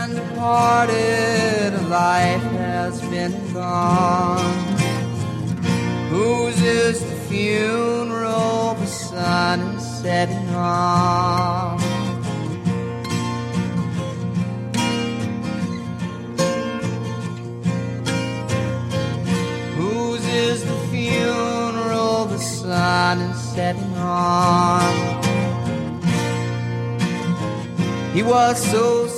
man departed, life has been gone. Whose is the funeral the sun is setting on? Whose is the funeral the sun is setting on? He was so